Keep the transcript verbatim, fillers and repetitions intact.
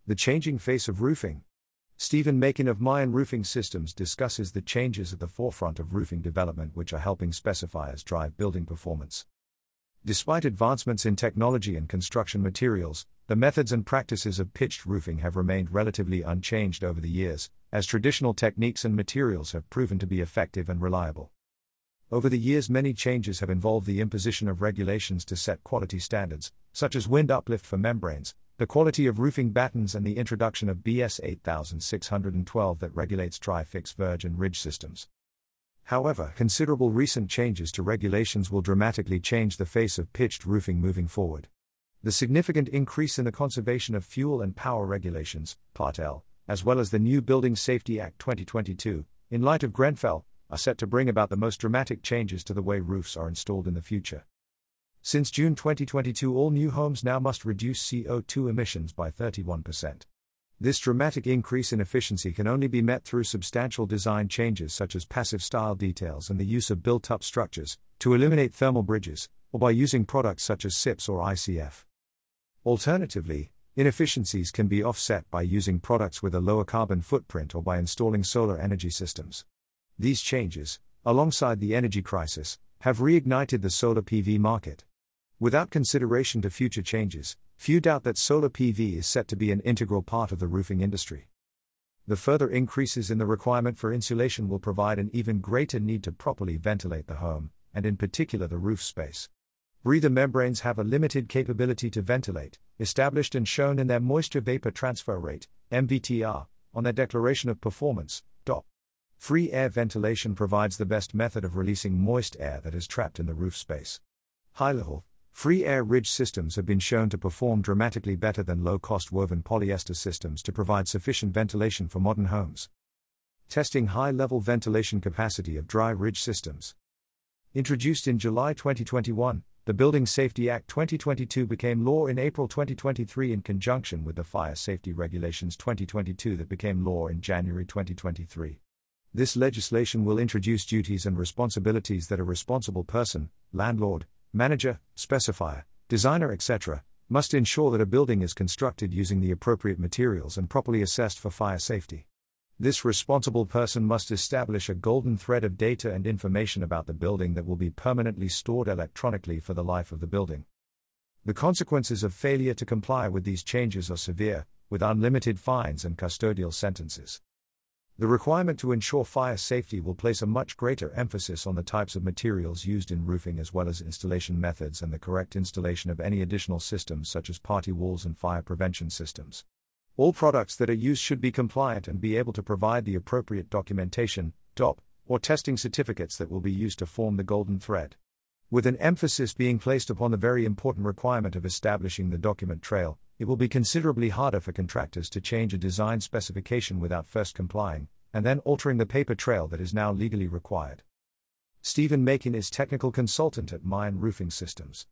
The changing face of roofing. Stephen Makin of Mayan Roofing Systems discusses the changes at the forefront of roofing development which are helping specifiers drive building performance. Despite advancements in technology and construction materials, the methods and practices of pitched roofing have remained relatively unchanged over the years, as traditional techniques and materials have proven to be effective and reliable. Over the years, many changes have involved the imposition of regulations to set quality standards, such as wind uplift for membranes, the quality of roofing battens, and the introduction of B S eight thousand six hundred twelve that regulates dry fix verge and ridge systems. However, considerable recent changes to regulations will dramatically change the face of pitched roofing moving forward. The significant increase in the Conservation of Fuel and Power Regulations, Part L, as well as the new Building Safety Act twenty twenty-two, in light of Grenfell, are set to bring about the most dramatic changes to the way roofs are installed in the future. Since June twenty twenty-two, all new homes now must reduce C O two emissions by thirty-one percent. This dramatic increase in efficiency can only be met through substantial design changes such as passive style details and the use of built-up structures, to eliminate thermal bridges, or by using products such as S I Ps or I C F. Alternatively, inefficiencies can be offset by using products with a lower carbon footprint or by installing solar energy systems. These changes, alongside the energy crisis, have reignited the solar P V market. Without consideration to future changes, few doubt that solar P V is set to be an integral part of the roofing industry. The further increases in the requirement for insulation will provide an even greater need to properly ventilate the home, and in particular the roof space. Breather membranes have a limited capability to ventilate, established and shown in their moisture vapor transfer rate, M V T R, on their declaration of performance, D O P. Free air ventilation provides the best method of releasing moist air that is trapped in the roof space. High-level, free air ridge systems have been shown to perform dramatically better than low-cost woven polyester systems to provide sufficient ventilation for modern homes. Testing high-level ventilation capacity of dry ridge systems. Introduced in July twenty twenty-one, the Building Safety Act twenty twenty-two became law in April twenty twenty-three in conjunction with the Fire Safety Regulations twenty twenty-two that became law in January twenty twenty-three. This legislation will introduce duties and responsibilities that a responsible person, landlord, manager, specifier, designer, et cetera, must ensure that a building is constructed using the appropriate materials and properly assessed for fire safety. This responsible person must establish a golden thread of data and information about the building that will be permanently stored electronically for the life of the building. The consequences of failure to comply with these changes are severe, with unlimited fines and custodial sentences. The requirement to ensure fire safety will place a much greater emphasis on the types of materials used in roofing as well as installation methods and the correct installation of any additional systems such as party walls and fire prevention systems. All products that are used should be compliant and be able to provide the appropriate documentation, D O P, or testing certificates that will be used to form the golden thread. With an emphasis being placed upon the very important requirement of establishing the document trail, it will be considerably harder for contractors to change a design specification without first complying, and then altering the paper trail that is now legally required. Stephen Makin is technical consultant at Mayan Roofing Systems.